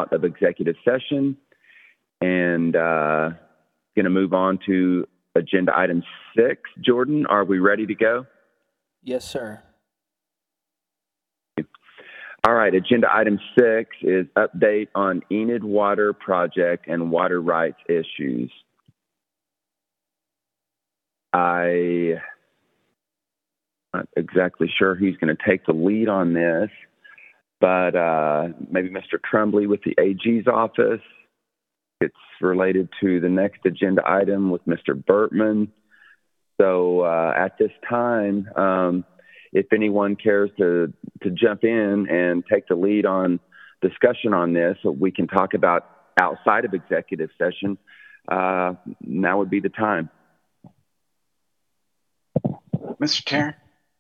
out of executive session, and going to move on to agenda item 6. Jordan, are we ready to go? Yes, sir. All right, agenda item 6 is update on Enid Water project and water rights issues. I'm not exactly sure who's going to take the lead on this, but maybe Mr. Trumbley with the AG's office. It's related to the next agenda item with Mr. Burtman. So at this time, if anyone cares to jump in and take the lead on discussion on this, so we can talk about outside of executive session, now would be the time. Mr. Chair?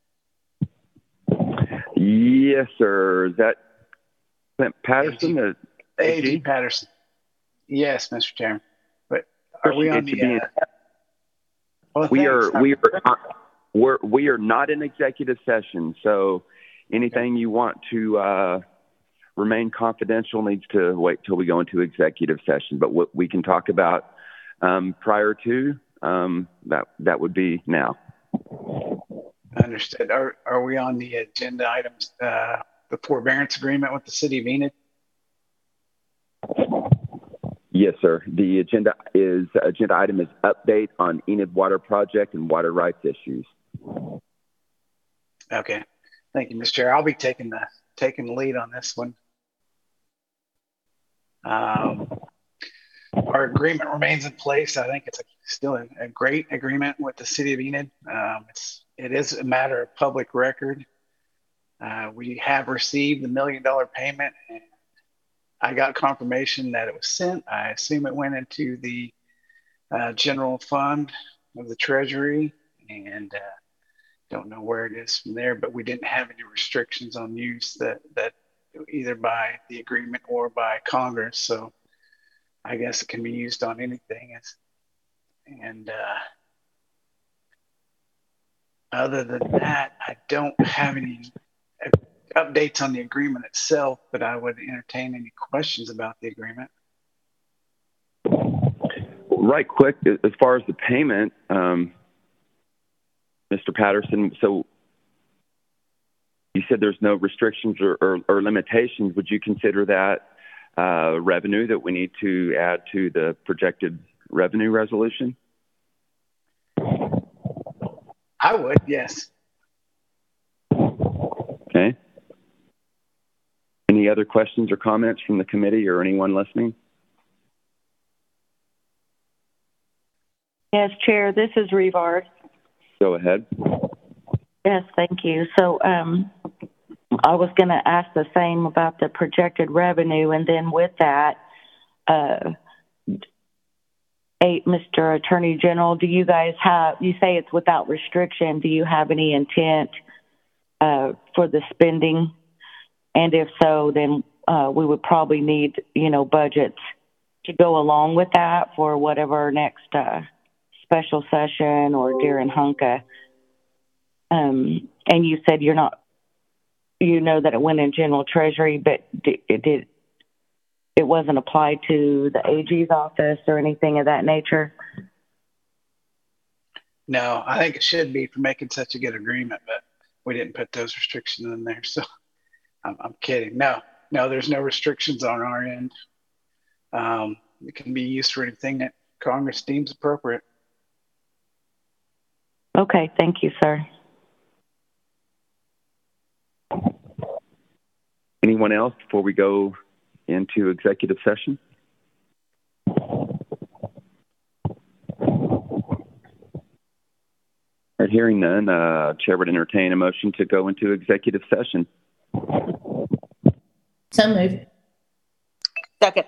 Yes, sir. Is that Clint Patterson? AG Patterson. Yes, Mr. Chairman. But are we on the... We are not in executive session, so anything you want to remain confidential needs to wait till we go into executive session. But what we can talk about prior to that would be now. Understood. Are we on the agenda items, the forbearance agreement with the city of Enid? Yes, sir. The agenda item is update on Enid Water project and water rights issues. Okay. Thank you, Mr. Chair. I'll be taking the lead on this one. Our agreement remains in place. I think it's still a great agreement with the city of Enid. It is a matter of public record. We have received the $1 million payment, and I got confirmation that it was sent. I assume it went into the general fund of the Treasury, and don't know where it is from there, but we didn't have any restrictions on use that either by the agreement or by Congress. So I guess it can be used on anything. And other than that, I don't have any updates on the agreement itself, but I would entertain any questions about the agreement. Right quick, as far as the payment, Mr. Patterson, so you said there's no restrictions or limitations. Would you consider that revenue that we need to add to the projected revenue resolution? I would, yes. Okay. Any other questions or comments from the committee or anyone listening? Yes, Chair, this is Revard. Go ahead. Yes, thank you. So I was going to ask the same about the projected revenue, and then with that, Mr. Attorney General, do you guys you say it's without restriction, do you have any intent for the spending? And if so, then we would probably need, budgets to go along with that for whatever next special session or during HUNCA. And you said that it went in general treasury, but it wasn't applied to the AG's office or anything of that nature? No, I think it should be for making such a good agreement, but we didn't put those restrictions in there. So I'm kidding. No, there's no restrictions on our end. It can be used for anything that Congress deems appropriate. Okay, thank you, sir. Anyone else before we go into executive session? Hearing none, Chair would entertain a motion to go into executive session. So moved. Second.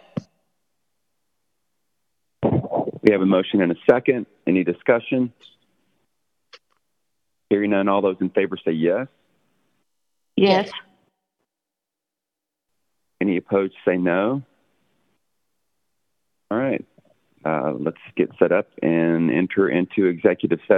We have a motion and a second. Any discussion? Hearing none, all those in favor say yes. Yes. Any opposed say no. All right. Let's get set up and enter into executive session.